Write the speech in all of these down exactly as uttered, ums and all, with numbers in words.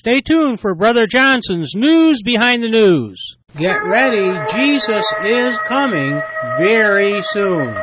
Stay tuned for Brother Johnson's News Behind the News. Get ready, Jesus is coming very soon.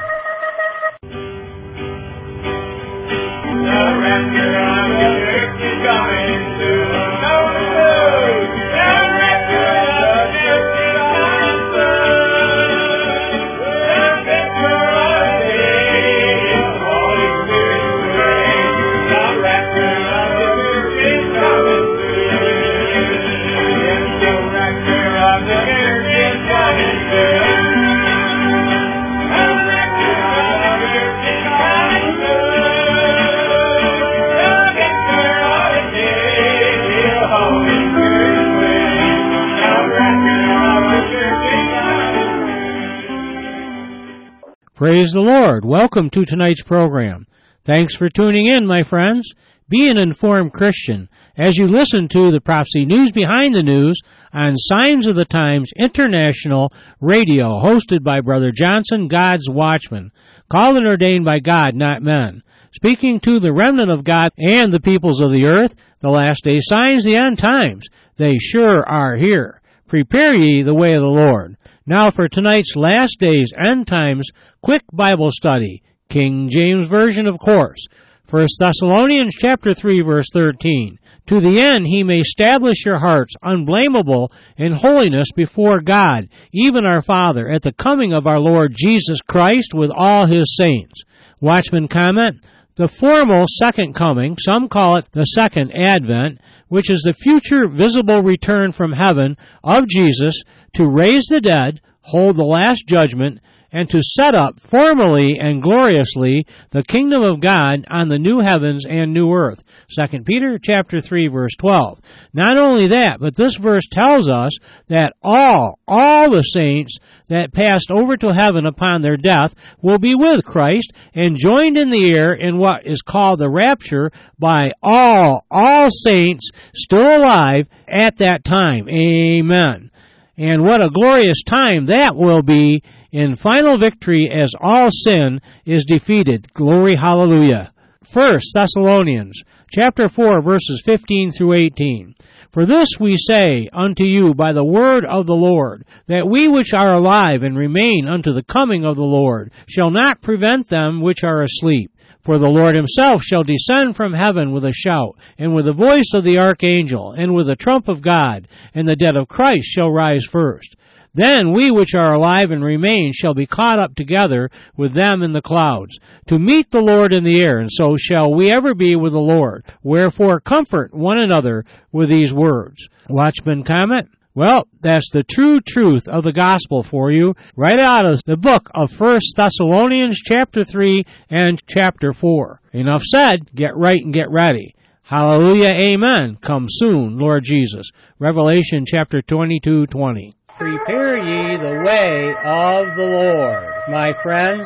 Praise the Lord. Welcome to tonight's program. Thanks for tuning in, my friends. Be an informed Christian as you listen to the Prophecy News Behind the News on Signs of the Times International Radio, hosted by Brother Johnson, God's Watchman, called and ordained by God, not men, speaking to the remnant of God and the peoples of the earth, the last day signs, the end times. They sure are here. Prepare ye the way of the Lord. Now for tonight's Last Days End Times quick Bible study, King James Version, of course. First Thessalonians chapter three, verse thirteen. To the end he may establish your hearts unblameable in holiness before God, even our Father, at the coming of our Lord Jesus Christ with all his saints. Watchman comment, the formal second coming, some call it the second advent, which is the future visible return from heaven of Jesus to raise the dead, hold the last judgment, and to set up formally and gloriously the kingdom of God on the new heavens and new earth. Second Peter chapter three, verse twelve. Not only that, but this verse tells us that all, all the saints that passed over to heaven upon their death will be with Christ and joined in the air in what is called the rapture by all, all saints still alive at that time. Amen. And what a glorious time that will be in final victory as all sin is defeated. Glory, hallelujah. First Thessalonians chapter four, verses fifteen through eighteen. For this we say unto you by the word of the Lord, that we which are alive and remain unto the coming of the Lord shall not prevent them which are asleep. For the Lord himself shall descend from heaven with a shout, and with the voice of the archangel, and with the trump of God, and the dead of Christ shall rise first. Then we which are alive and remain shall be caught up together with them in the clouds, to meet the Lord in the air, and so shall we ever be with the Lord. Wherefore comfort one another with these words. Watchman comment, well, that's the true truth of the gospel for you, right out of the book of First Thessalonians chapter three and chapter four. Enough said, get right and get ready. Hallelujah, amen. Come soon, Lord Jesus. Revelation chapter twenty-two, twenty. Prepare ye the way of the Lord, my friends.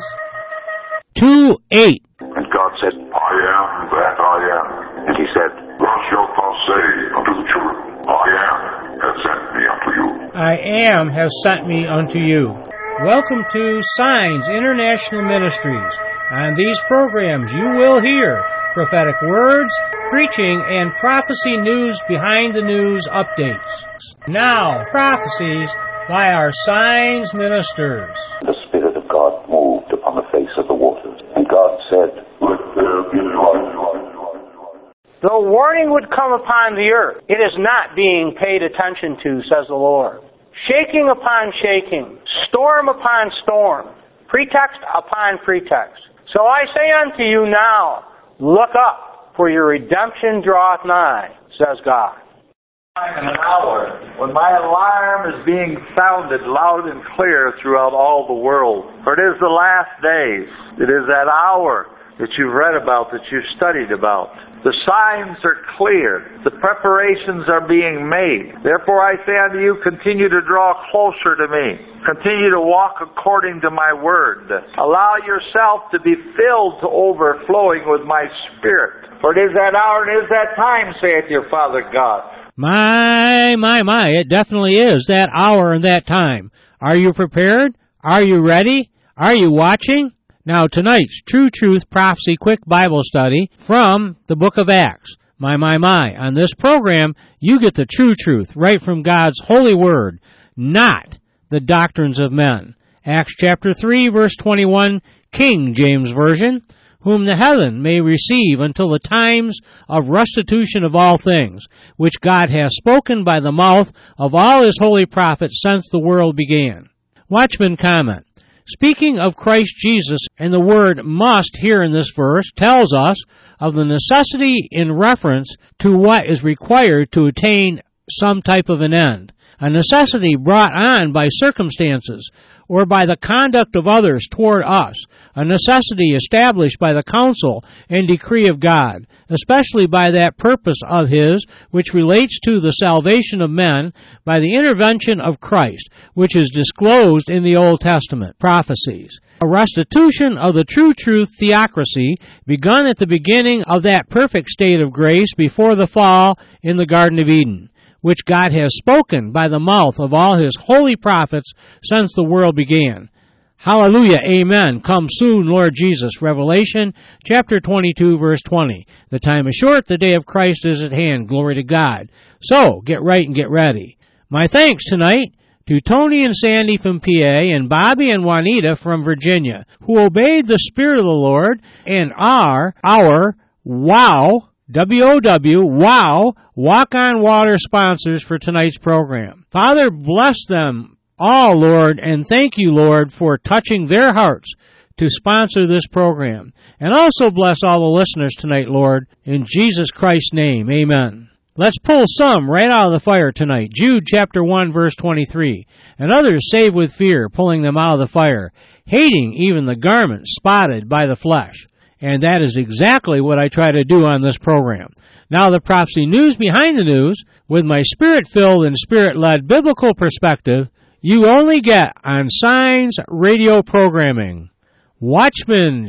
two eight. And God said, I am that I am. And he said, thus shalt thou say unto the children, I am has sent me unto you. I am has sent me unto you. Welcome to Signs International Ministries. On these programs you will hear prophetic words, preaching, and prophecy news behind the news updates. Now, prophecies by our Signs ministers. The Spirit of God moved upon the face of the waters, and God said, let there be light. The warning would come upon the earth. It is not being paid attention to, says the Lord. Shaking upon shaking, storm upon storm, pretext upon pretext. So I say unto you now, look up, for your redemption draweth nigh, says God. In an hour when my alarm is being sounded loud and clear throughout all the world. For it is the last days. It is that hour that you've read about, that you've studied about. The signs are clear. The preparations are being made. Therefore I say unto you, continue to draw closer to me. Continue to walk according to my word. Allow yourself to be filled to overflowing with my Spirit. For it is that hour and it is that time, saith your Father God. My, my, my, it definitely is that hour and that time. Are you prepared? Are you ready? Are you watching? Now tonight's True Truth Prophecy Quick Bible Study from the book of Acts. My, my, my. On this program, you get the true truth right from God's holy word, not the doctrines of men. Acts chapter three, verse twenty-one, King James Version, whom the heaven may receive until the times of restitution of all things, which God has spoken by the mouth of all his holy prophets since the world began. Watchman comment. Speaking of Christ Jesus, and the word must here in this verse tells us of the necessity in reference to what is required to attain some type of an end, a necessity brought on by circumstances or by the conduct of others toward us, a necessity established by the counsel and decree of God, especially by that purpose of his which relates to the salvation of men by the intervention of Christ, which is disclosed in the Old Testament prophecies. A restitution of the true truth theocracy begun at the beginning of that perfect state of grace before the fall in the Garden of Eden, which God has spoken by the mouth of all his holy prophets since the world began. Hallelujah, amen. Come soon, Lord Jesus. Revelation chapter twenty-two, verse twenty. The time is short, the day of Christ is at hand. Glory to God. So, get right and get ready. My thanks tonight to Tony and Sandy from P A and Bobby and Juanita from Virginia, who obeyed the Spirit of the Lord and are our WOW, W O W, WOW, Walk on Water sponsors for tonight's program. Father, bless them all, Lord, and thank you, Lord, for touching their hearts to sponsor this program. And also bless all the listeners tonight, Lord, in Jesus Christ's name, amen. Let's pull some right out of the fire tonight. Jude chapter one, verse twenty-three. And others save with fear, pulling them out of the fire, hating even the garment spotted by the flesh. And that is exactly what I try to do on this program. Now the prophecy news behind the news, with my spirit-filled and spirit-led biblical perspective, you only get on Signs Radio Programming. Watchman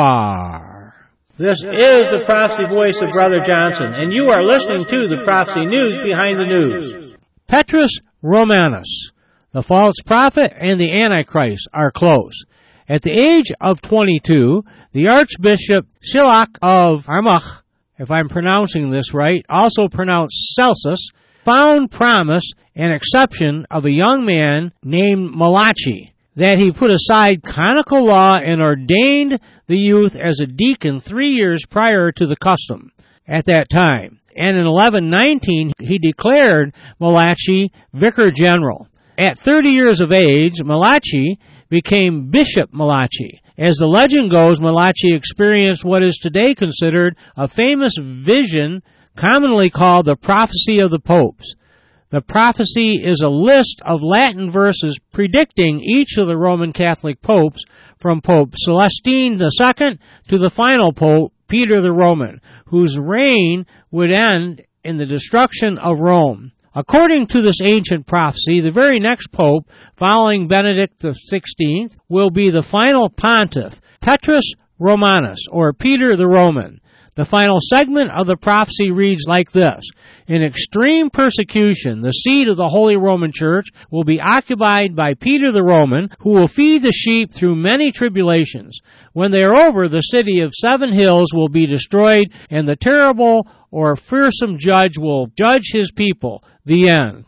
Shofar. This is the prophecy voice of Brother Johnson, and you are listening to the prophecy news behind the news. Petrus Romanus, the false prophet and the Antichrist are close. At the age of twenty-two, the Archbishop Shilach of Armagh, if I'm pronouncing this right, also pronounced Celsus, found promise and exception of a young man named Malachi, that he put aside canonical law and ordained the youth as a deacon three years prior to the custom at that time. And in eleven nineteen, he declared Malachi vicar general. At thirty years of age, Malachi became Bishop Malachi. As the legend goes, Malachi experienced what is today considered a famous vision commonly called the prophecy of the popes. The prophecy is a list of Latin verses predicting each of the Roman Catholic popes from Pope Celestine the Second to the final pope, Peter the Roman, whose reign would end in the destruction of Rome. According to this ancient prophecy, the very next pope, following Benedict the Sixteenth, will be the final pontiff, Petrus Romanus, or Peter the Roman. The final segment of the prophecy reads like this. In extreme persecution, the seat of the Holy Roman Church will be occupied by Peter the Roman, who will feed the sheep through many tribulations. When they are over, the city of seven hills will be destroyed, and the terrible or fearsome judge will judge his people. The end.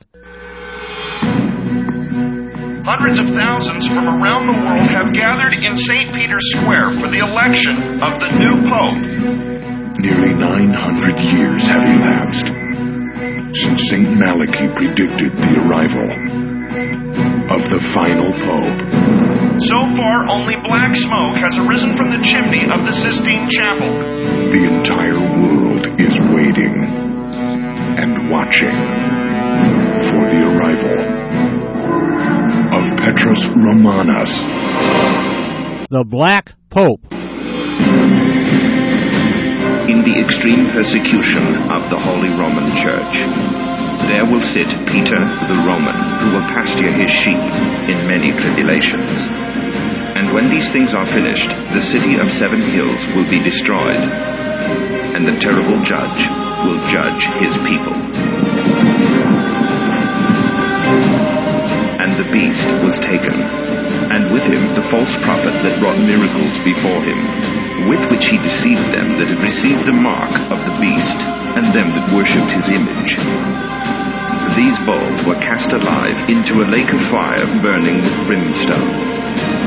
Hundreds of thousands from around the world have gathered in Saint Peter's Square for the election of the new pope. Nearly nine hundred years have elapsed since Saint Malachi predicted the arrival of the final pope. So far, only black smoke has arisen from the chimney of the Sistine Chapel. The entire world is waiting and watching for the arrival of Petrus Romanus, the Black Pope. In the extreme persecution of the Holy Roman Church, there will sit Peter the Roman, who will pasture his sheep in many tribulations. And when these things are finished, the city of seven hills will be destroyed, and the terrible judge will judge his people. And the beast was taken, and with him the false prophet that wrought miracles before him, with which he deceived them that had received the mark of the beast, and them that worshipped his image. These bowls were cast alive into a lake of fire burning with brimstone.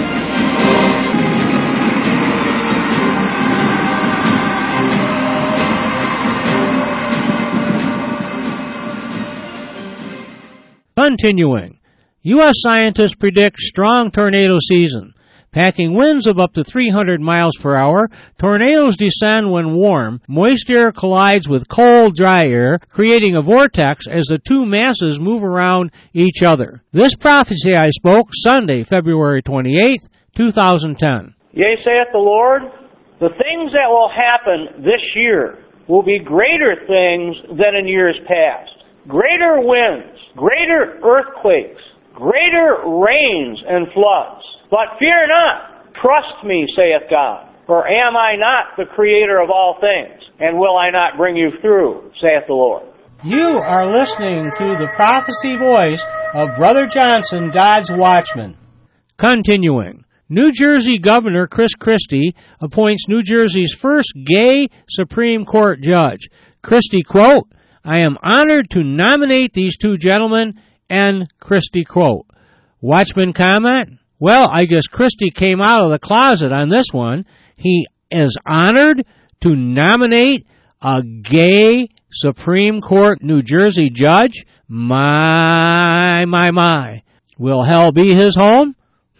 Continuing, U S scientists predict strong tornado season. Packing winds of up to three hundred miles per hour, tornadoes descend when warm, moist air collides with cold, dry air, creating a vortex as the two masses move around each other. This prophecy I spoke Sunday, February twenty-eighth, two thousand ten. Yea, saith the Lord, the things that will happen this year will be greater things than in years past. Greater winds, greater earthquakes, greater rains and floods. But fear not, trust me, saith God. For am I not the creator of all things? And will I not bring you through, saith the Lord. You are listening to the prophecy voice of Brother Johnson, God's Watchman. Continuing. New Jersey Governor Chris Christie appoints New Jersey's first gay Supreme Court judge. Christie, quote, I am honored to nominate these two gentlemen, and Christie, quote. Watchman comment, well, I guess Christie came out of the closet on this one. He is honored to nominate a gay Supreme Court New Jersey judge? My, my, my. Will hell be his home?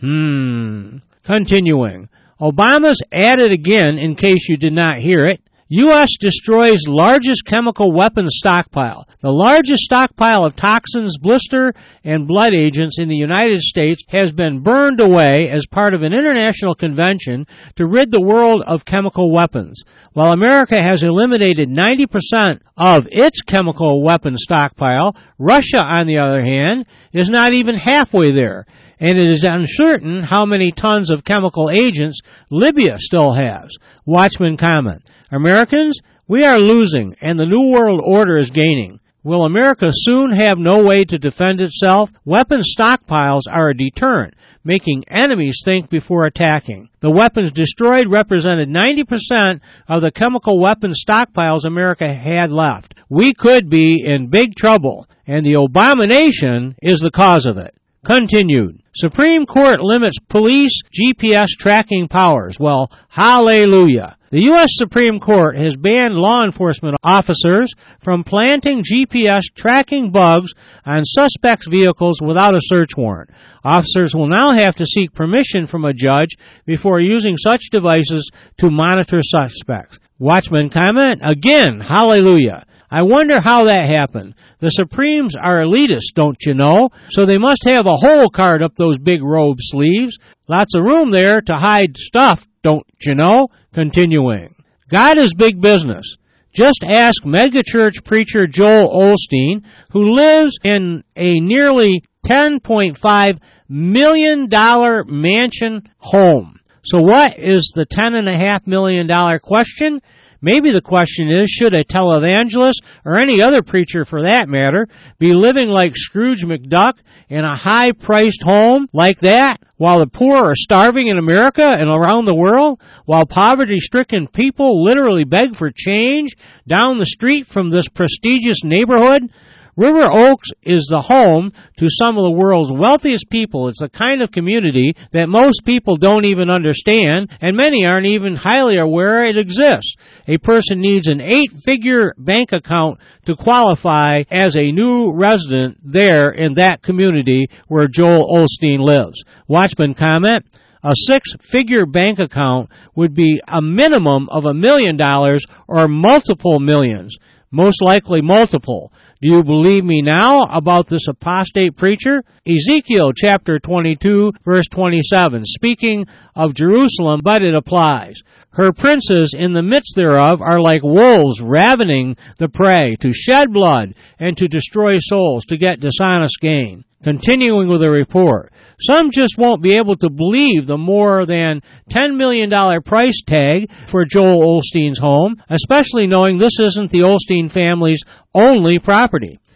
Hmm. Continuing. Obama's at it again, in case you did not hear it. U S destroys largest chemical weapons stockpile. The largest stockpile of toxins, blister, and blood agents in the United States has been burned away as part of an international convention to rid the world of chemical weapons. While America has eliminated ninety percent of its chemical weapons stockpile, Russia, on the other hand, is not even halfway there. And it is uncertain how many tons of chemical agents Libya still has. Watchman comment. Americans, we are losing, and the New World Order is gaining. Will America soon have no way to defend itself? Weapons stockpiles are a deterrent, making enemies think before attacking. The weapons destroyed represented ninety percent of the chemical weapons stockpiles America had left. We could be in big trouble, and the abomination is the cause of it. Continued. Supreme Court limits police G P S tracking powers. Well, hallelujah. The U S Supreme Court has banned law enforcement officers from planting G P S tracking bugs on suspects' vehicles without a search warrant. Officers will now have to seek permission from a judge before using such devices to monitor suspects. Watchman comment, again, hallelujah. I wonder how that happened. The Supremes are elitists, don't you know? So they must have a hole carved up those big robe sleeves. Lots of room there to hide stuff, don't you know? Continuing. God is big business. Just ask megachurch preacher Joel Osteen, who lives in a nearly ten point five million dollars mansion home. So what is the ten point five million dollars question? Maybe the question is, should a televangelist, or any other preacher for that matter, be living like Scrooge McDuck in a high-priced home like that, while the poor are starving in America and around the world, while poverty-stricken people literally beg for change down the street from this prestigious neighborhood? River Oaks is the home to some of the world's wealthiest people. It's the kind of community that most people don't even understand, and many aren't even highly aware it exists. A person needs an eight-figure bank account to qualify as a new resident there in that community where Joel Osteen lives. Watchman comment, a six-figure bank account would be a minimum of a million dollars or multiple millions, most likely multiple. Do you believe me now about this apostate preacher? Ezekiel chapter twenty-two, verse twenty-seven, speaking of Jerusalem, but it applies. Her princes in the midst thereof are like wolves ravening the prey, to shed blood and to destroy souls, to get dishonest gain. Continuing with the report. Some just won't be able to believe the more than ten million dollars price tag for Joel Osteen's home, especially knowing this isn't the Osteen family's only property.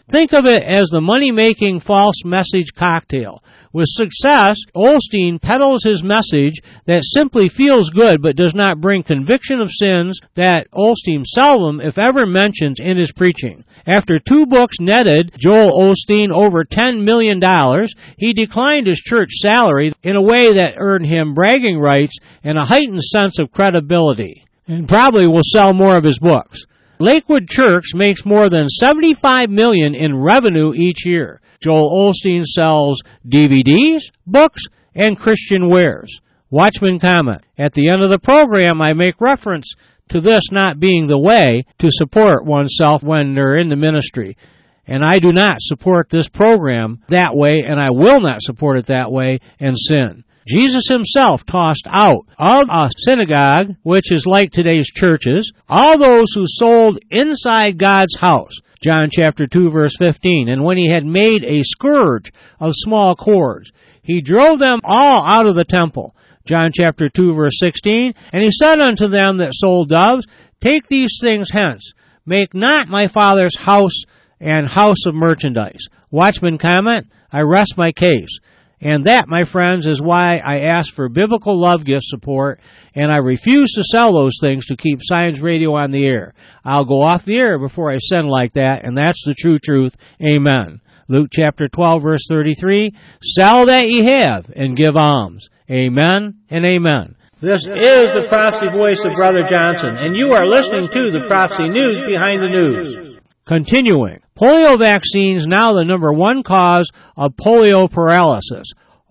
Think of it as the money-making false message cocktail. With success, Osteen peddles his message that simply feels good but does not bring conviction of sins that Osteen seldom, if ever, mentions in his preaching. After two books netted Joel Osteen over ten million dollars, he declined his church salary in a way that earned him bragging rights and a heightened sense of credibility, and probably will sell more of his books. Lakewood Church makes more than seventy-five million dollars in revenue each year. Joel Osteen sells D V Ds, books, and Christian wares. Watchman comment. At the end of the program, I make reference to this not being the way to support oneself when they're in the ministry. And I do not support this program that way, and I will not support it that way and sin. Jesus himself tossed out of a synagogue, which is like today's churches, all those who sold inside God's house. John chapter two, verse fifteen. And when he had made a scourge of small cords, he drove them all out of the temple. John chapter two, verse sixteen. And he said unto them that sold doves, Take these things hence. Make not my Father's house an house of merchandise. Watchman comment. I rest my case. And that, my friends, is why I ask for biblical love gift support, and I refuse to sell those things to keep Science Radio on the air. I'll go off the air before I send like that, and that's the true truth. Amen. Luke chapter twelve, verse thirty-three, Sell that ye have, and give alms. Amen and amen. This is the prophecy voice of Brother Johnson, and you are listening to the Prophecy News Behind the News. Continuing. Polio vaccines now the number one cause of polio paralysis.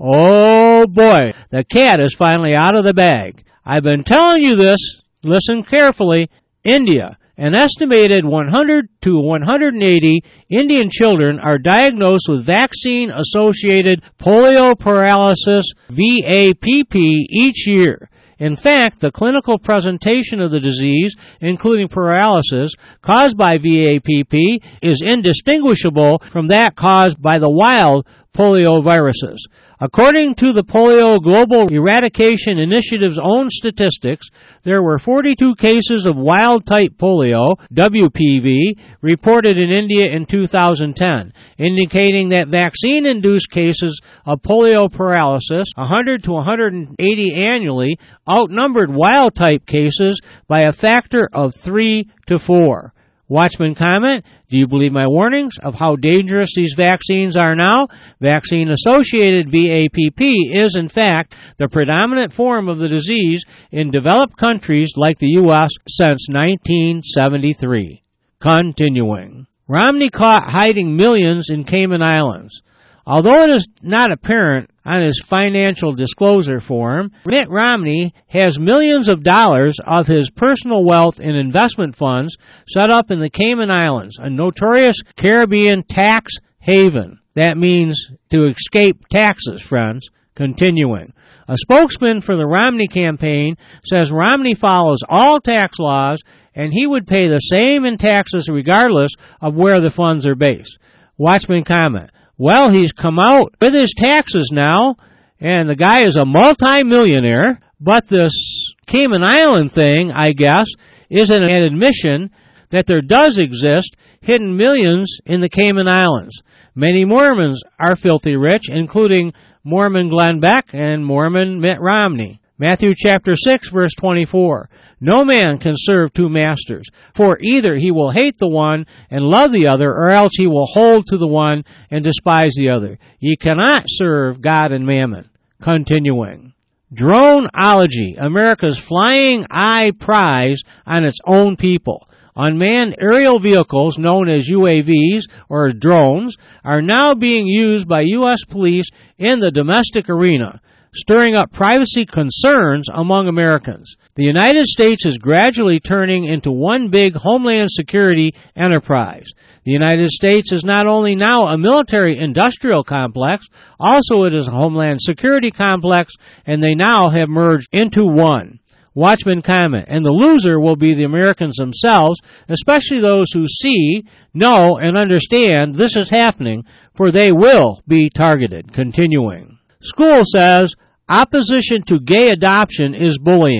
Oh boy, the cat is finally out of the bag. I've been telling you this, listen carefully. India, an estimated one hundred to one hundred eighty Indian children are diagnosed with vaccine-associated polio paralysis, V A P P, each year. In fact, the clinical presentation of the disease, including paralysis, caused by V A P P, is indistinguishable from that caused by the wild polioviruses. According to the Polio Global Eradication Initiative's own statistics, there were forty-two cases of wild-type polio, W P V, reported in India in two thousand ten, indicating that vaccine-induced cases of polio paralysis, one hundred to one hundred eighty annually, outnumbered wild-type cases by a factor of three to four. Watchman comment, do you believe my warnings of how dangerous these vaccines are now? Vaccine-associated V A P P is, in fact, the predominant form of the disease in developed countries like the U S since nineteen seventy-three. Continuing. Romney caught hiding millions in Cayman Islands. Although it is not apparent on his financial disclosure form, Mitt Romney has millions of dollars of his personal wealth in investment funds set up in the Cayman Islands, a notorious Caribbean tax haven. That means to escape taxes, friends. Continuing. A spokesman for the Romney campaign says Romney follows all tax laws and he would pay the same in taxes regardless of where the funds are based. Watchman comment. Well, he's come out with his taxes now, and the guy is a multi-millionaire, but this Cayman Island thing, I guess, is an admission that there does exist hidden millions in the Cayman Islands. Many Mormons are filthy rich, including Mormon Glenn Beck and Mormon Mitt Romney. Matthew chapter six, verse twenty-four. No man can serve two masters, for either he will hate the one and love the other, or else he will hold to the one and despise the other. Ye cannot serve God and mammon. Continuing. Droneology, America's flying eye prize on its own people. Unmanned aerial vehicles, known as U A Vs or drones, are now being used by U S police in the domestic arena, stirring up privacy concerns among Americans. The United States is gradually turning into one big homeland security enterprise. The United States is not only now a military-industrial complex, also it is a homeland security complex, and they now have merged into one. Watchman comment, and the loser will be the Americans themselves, especially those who see, know, and understand this is happening, for they will be targeted. Continuing. School says opposition to gay adoption is bullying.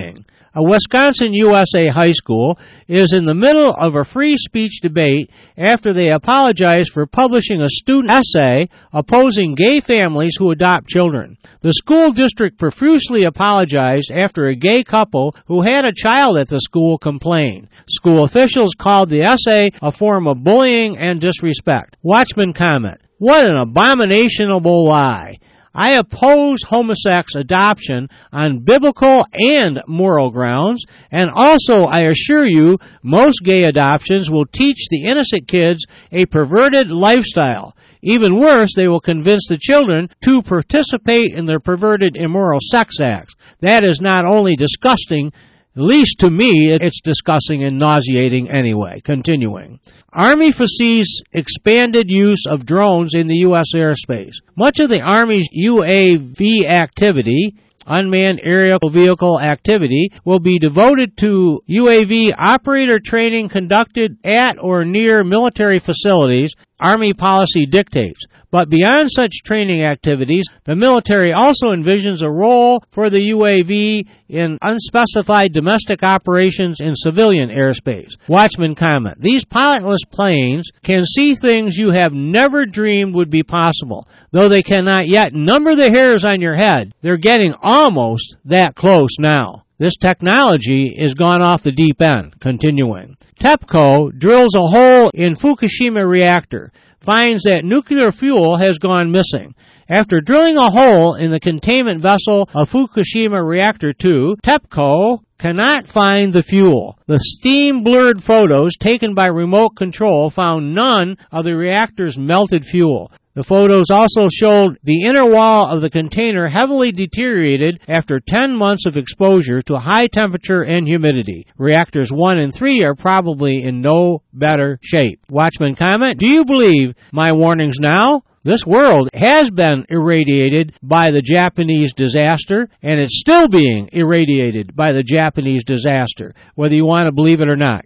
A Wisconsin U S A high school is in the middle of a free speech debate after they apologized for publishing a student essay opposing gay families who adopt children. The school district profusely apologized after a gay couple who had a child at the school complained. School officials called the essay a form of bullying and disrespect. Watchman comment, "What an abominable lie. I oppose homosex adoption on biblical and moral grounds, and also I assure you most gay adoptions will teach the innocent kids a perverted lifestyle. Even worse, they will convince the children to participate in their perverted immoral sex acts. That is not only disgusting, at least to me, it's disgusting and nauseating anyway." Continuing. Army foresees expanded use of drones in the U S airspace. Much of the Army's U A V activity, unmanned aerial vehicle activity, will be devoted to U A V operator training conducted at or near military facilities, Army policy dictates. But beyond such training activities, the military also envisions a role for the U A V in unspecified domestic operations in civilian airspace. Watchman comment, "These pilotless planes can see things you have never dreamed would be possible. Though they cannot yet number the hairs on your head, they're getting almost that close now. This technology is gone off the deep end." Continuing. TEPCO drills a hole in Fukushima reactor, finds that nuclear fuel has gone missing. After drilling a hole in the containment vessel of Fukushima Reactor two, TEPCO cannot find the fuel. The steam-blurred photos taken by remote control found none of the reactor's melted fuel. The photos also showed the inner wall of the container heavily deteriorated after ten months of exposure to high temperature and humidity. Reactors one and three are probably in no better shape. Watchman comment, "Do you believe my warnings now? This world has been irradiated by the Japanese disaster, and it's still being irradiated by the Japanese disaster, whether you want to believe it or not."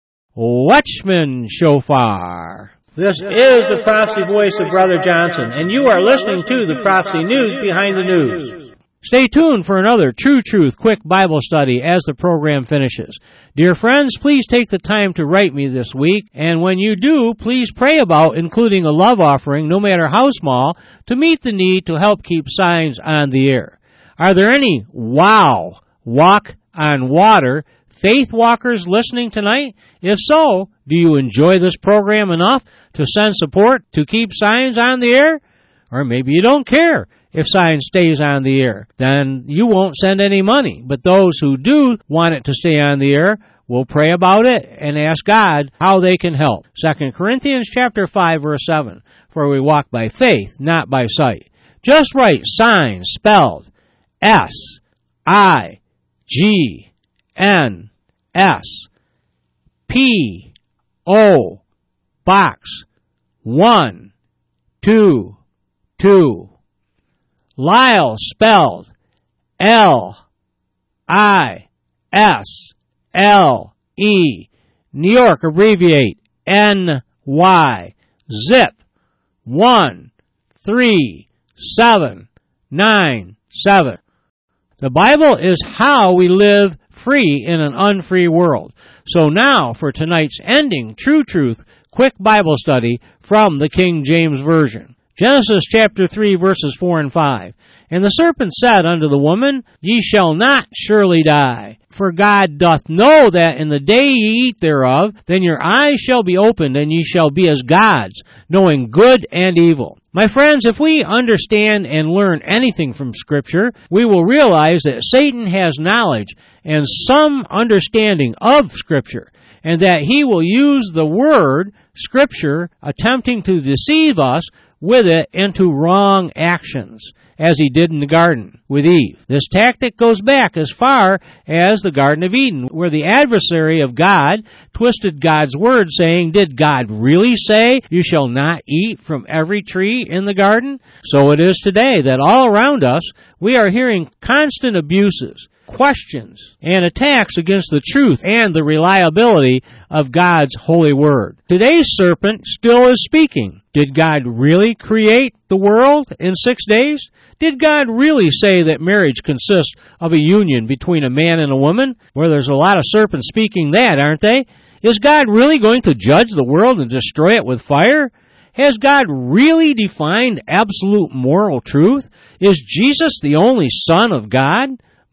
Watchman Shofar. This is the prophecy voice of Brother Johnson, and you are listening to the Prophecy News Behind the News. Stay tuned for another True Truth quick Bible study as the program finishes. Dear friends, please take the time to write me this week, and when you do, please pray about including a love offering, no matter how small, to meet the need to help keep Signs on the air. Are there any wow, walk on water faith walkers listening tonight? If so, do you enjoy this program enough to send support to keep Signs on the air? Or maybe you don't care if Signs stays on the air. Then you won't send any money. But those who do want it to stay on the air will pray about it and ask God how they can help. Second Corinthians chapter five, verse seven. For we walk by faith, not by sight. Just write Signs spelled S I G N S P O Box one two two. Lyle spelled L I S L E. New York abbreviate N Y. Zip one three seven nine seven. The Bible is how we live free in an unfree world. So now for tonight's ending True Truth quick Bible study from the King James Version. Genesis chapter three, verses four and five. And the serpent said unto the woman, Ye shall not surely die. For God doth know that in the day ye eat thereof, then your eyes shall be opened, and ye shall be as gods, knowing good and evil. My friends, if we understand and learn anything from Scripture, we will realize that Satan has knowledge and some understanding of Scripture, and that he will use the word, Scripture, attempting to deceive us with it into wrong actions, as he did in the garden with Eve. This tactic goes back as far as the Garden of Eden, where the adversary of God twisted God's word, saying, Did God really say, You shall not eat from every tree in the garden? So it is today that all around us, we are hearing constant abuses, questions, and attacks against the truth and the reliability of God's holy word. Today's serpent still is speaking. Did God really create the world in six days? Did God really say that marriage consists of a union between a man and a woman? Well, there's a lot of serpents speaking that, aren't they? Is God really going to judge the world and destroy it with fire? Has God really defined absolute moral truth? Is Jesus the only Son of God?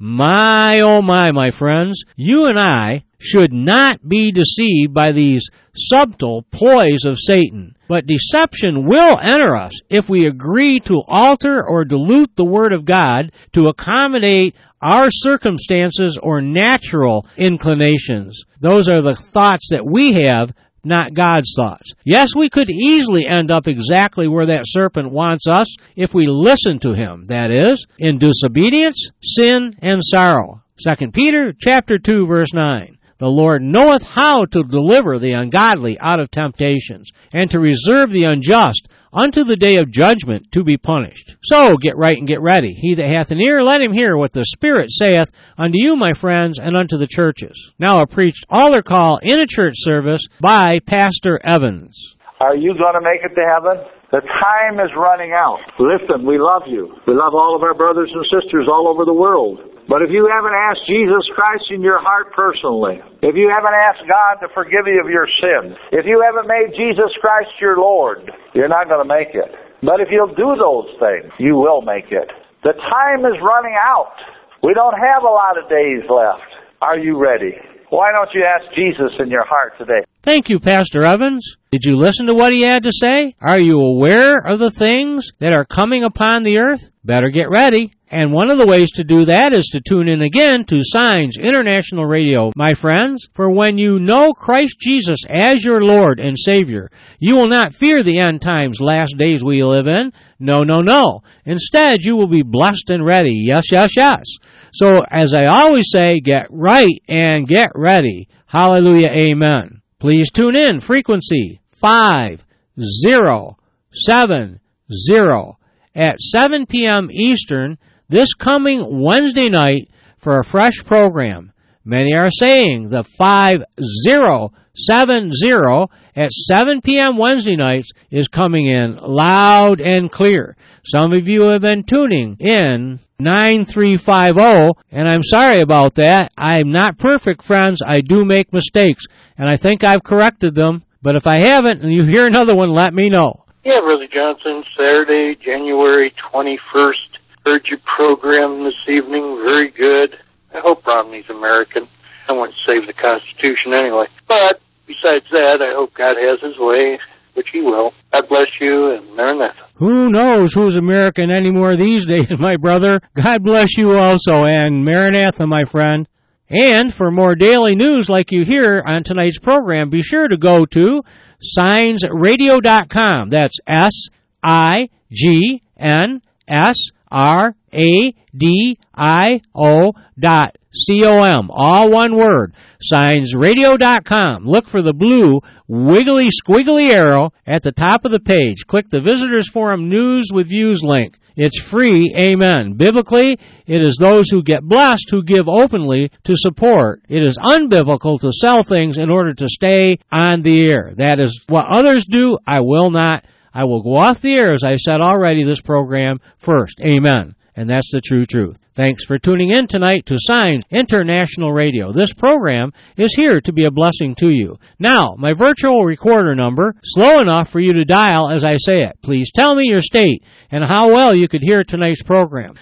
My, oh my, my friends, you and I should not be deceived by these subtle ploys of Satan. But deception will enter us if we agree to alter or dilute the Word of God to accommodate our circumstances or natural inclinations. Those are the thoughts that we have, not God's thoughts. Yes, we could easily end up exactly where that serpent wants us if we listen to him. That is, in disobedience, sin, and sorrow. Second Peter chapter two, verse nine. The Lord knoweth how to deliver the ungodly out of temptations, and to reserve the unjust unto the day of judgment to be punished. So get right and get ready. He that hath an ear, let him hear what the Spirit saith unto you, my friends, and unto the churches. Now a preached altar call in a church service by Pastor Evans. Are you going to make it to heaven? The time is running out. Listen, we love you. We love all of our brothers and sisters all over the world. But if you haven't asked Jesus Christ in your heart personally, if you haven't asked God to forgive you of your sins, if you haven't made Jesus Christ your Lord, you're not going to make it. But if you'll do those things, you will make it. The time is running out. We don't have a lot of days left. Are you ready? Why don't you ask Jesus in your heart today? Thank you, Pastor Evans. Did you listen to what he had to say? Are you aware of the things that are coming upon the earth? Better get ready. And one of the ways to do that is to tune in again to Signs International Radio, my friends. For when you know Christ Jesus as your Lord and Savior, you will not fear the end times, last days we live in. No, no, no. Instead, you will be blessed and ready. Yes, yes, yes. So, as I always say, get right and get ready. Hallelujah, amen. Please tune in. Frequency five zero seven zero at seven p.m. Eastern this coming Wednesday night for a fresh program. Many are saying the five zero seven zero at seven p.m. Wednesday nights is coming in loud and clear. Some of you have been tuning in nine three five zero, and I'm sorry about that. I'm not perfect, friends. I do make mistakes, and I think I've corrected them. But if I haven't, and you hear another one, let me know. Yeah, Brother Johnson, Saturday, January twenty-first. Heard your program this evening. Very good. I hope Romney's American. I want to save the Constitution anyway. But besides that, I hope God has his way, which he will. God bless you, and Maranatha. Who knows who's American anymore these days, my brother? God bless you also, and Maranatha, my friend. And for more daily news like you hear on tonight's program, be sure to go to signs radio dot com. That's S I G N S R A D I O dot C O M. All one word. signs radio dot com. Look for the blue wiggly squiggly arrow at the top of the page. Click the Visitors Forum News with Views link. It's free, amen. Biblically, it is those who get blessed who give openly to support. It is unbiblical to sell things in order to stay on the air. That is what others do. I will not. I will go off the air, as I said already, this program first. Amen. And that's the true truth. Thanks for tuning in tonight to Signs International Radio. This program is here to be a blessing to you. Now, my virtual recorder number, slow enough for you to dial as I say it. Please tell me your state and how well you could hear tonight's program.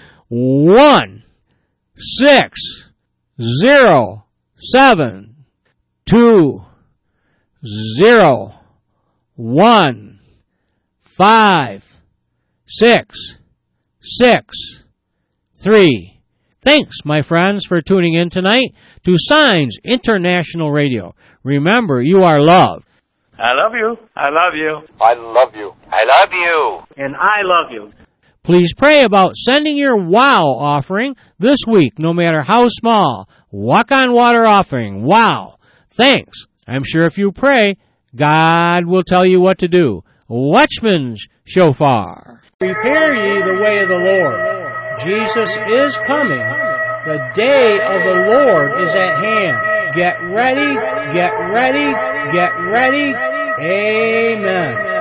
One, six, zero, seven, two, zero, one, five, six, six, three. Thanks, my friends, for tuning in tonight to Signs International Radio. Remember, you are loved. I love you. I love you. I love you. I love you. And I love you. Please pray about sending your WOW offering this week, no matter how small. Walk on Water offering. Wow. Thanks. I'm sure if you pray, God will tell you what to do. Watchman's Shofar. Prepare ye the way of the Lord. Jesus is coming. The day of the Lord is at hand. Get ready, get ready, get ready. Amen.